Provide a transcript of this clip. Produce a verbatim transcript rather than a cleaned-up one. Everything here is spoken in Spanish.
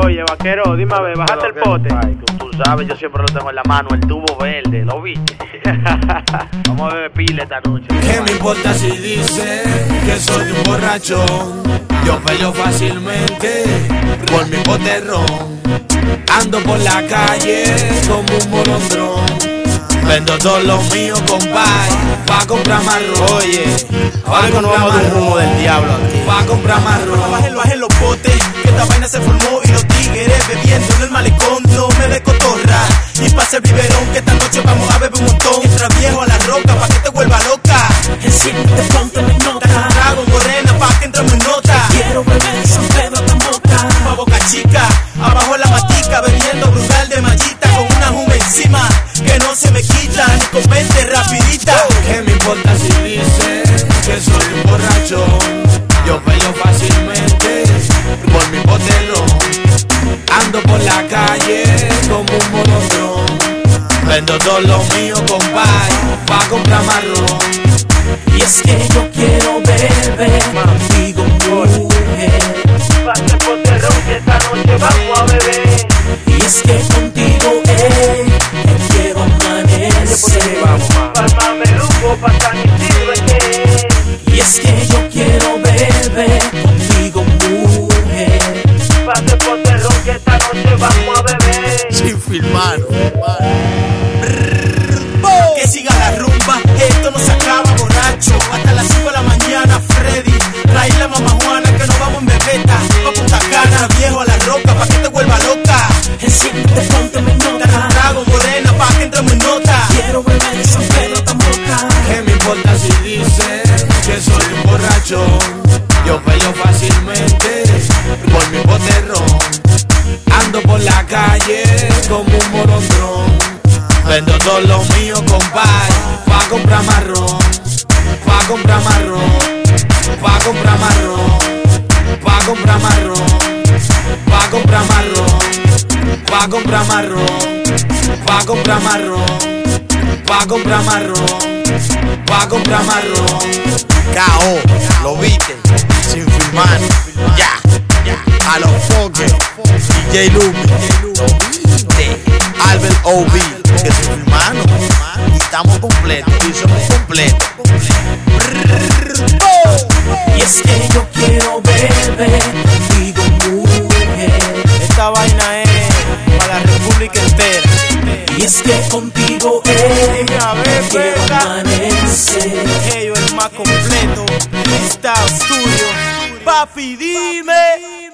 Oye, vaquero, dime a ver, bájate el pote. Ay, tú, tú sabes, yo siempre lo tengo en la mano, el tubo verde, ¿lo viste? Vamos a beber pila esta noche. ¿Qué me importa si dice que soy un borrachón? Yo peleo fácilmente por mi poterrón. Ando por la calle como un molondrón. Vendo todo lo mío, compay, pa' comprar más ron. Oye, ahora que nos vamos del rumbo del diablo aquí. Pa' comprar más ron. Bájenlo, bajen los botes, que esta vaina se formó y los tigres bebiendo en el malecón. No me de cotorra y pase el biberón, que esta noche vamos a beber un montón. Entra viejo a la roca pa' que te vuelva loca. Enciende, ponte mi nota. Trago morena pa' que entremos en nota. Quiero beber San Pedro hasta Moca. Pa' Boca Chica, abajo la matica, bebiendo brutal de mallita con una juma encima que no se me quita ni con veinte rapidita. ¿Qué me importa si dice que soy un borrachón? Yo peleo fácilmente por mi poterrón. Ando por la calle como un molondrón. Vendo todo lo mío, compay, pa' comprar más ron. Y es que yo quiero beber contigo, mujer. Pase el poterrón que esta noche vamos a beber. Y es que contigo, eh, que quiero amanecer. Palma Meluco, pa' San Isidro, que. Y es que yo quiero beber contigo, mujer. Pase el poterrón que esta noche vamos a beber. Sin filmar. Que siga la rumba, esto no se acaba, borracho. Hasta las cinco de la mañana, Freddy. Trae la mamá Juana que nos vamos en bebeta. Pa' Punta Cana, viejo a la roca, pa' que te vuelva loca. Enciende, ponte mi nota. Trago morena, pa' que entremos en nota. Quiero beber San Pedro hasta Moca. ¿Qué me importa si dice que soy un borrachón? Yo peleo fácilmente por mi poterrón. Ando por la calle como un molondrón. Vendo todo lo mío, compay, pa' comprar más ron. Pa' comprar más ron. Pa' comprar más ron. Pa' comprar más ron. Pa' comprar más ron. Pa' comprar más ron. Pa' comprar más ron. Pa' comprar más ron. Pa' comprar más ron. K O, lo viste, sin filmar, ya, ya, a los foques, D J Lumi, Albert O B, que sin filmar, y estamos completos, y somos completos. Y es que yo quiero beber contigo, mujer. Esta vaina es para la república entera. Y es que contigo, eh, A ver, quiero venga. amanecer. Ellos el más completo. Style Studio. Papi, dime.